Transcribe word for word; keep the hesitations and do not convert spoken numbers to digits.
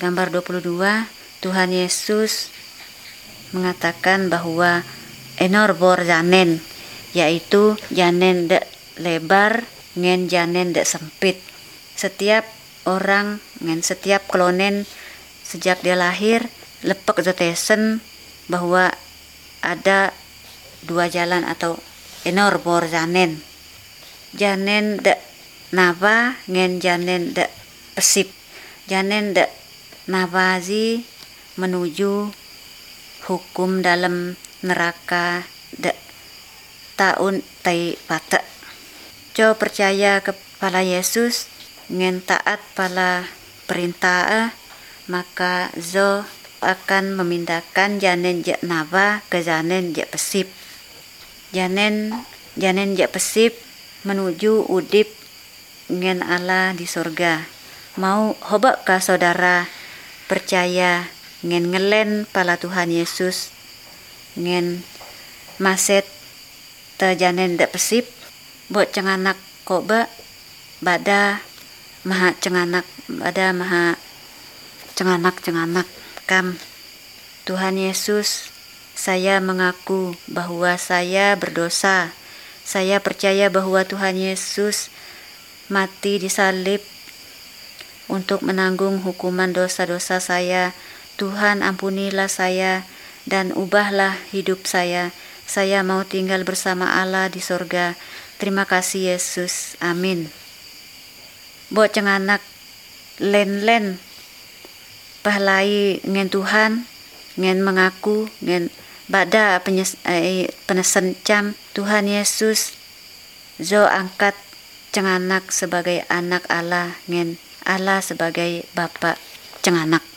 gambar dua puluh dua, Tuhan Yesus mengatakan bahwa enor bor janen, yaitu janen dek lebar ngen janen dek sempit. Setiap orang ngen setiap klonen sejak dia lahir lepek jotesen bahwa ada dua jalan atau enor bor janen. Janen dek nava ngen janen dek pesip. Janen dek navazi menuju hukum dalam neraka dek tahun tai pata. Jo percaya kepada Yesus ngen taat pala perintah, maka zo akan memindahkan janen je nava ke janen je pesip. Janen janen je pesip menuju udip ngen Allah di surga. Mau hoba ka saudara percaya ngen ngelen pala Tuhan Yesus ngen maset te janen de pesip bo cenganak koba bada maha cenganak bada maha cenganak cenganak kam. Tuhan Yesus, saya mengaku bahwa saya berdosa. Saya percaya bahwa Tuhan Yesus mati di salib untuk menanggung hukuman dosa-dosa saya. Tuhan, ampunilah saya dan ubahlah hidup saya. Saya mau tinggal bersama Allah di surga. Terima kasih Yesus. Amin. Bo cenganak len-len pahlai ngen Tuhan, ngen mengaku, ngen bada penyes, eh, penesen cam Tuhan Yesus zo angkat cenganak sebagai anak Allah, ngen Allah sebagai Bapa cenganak.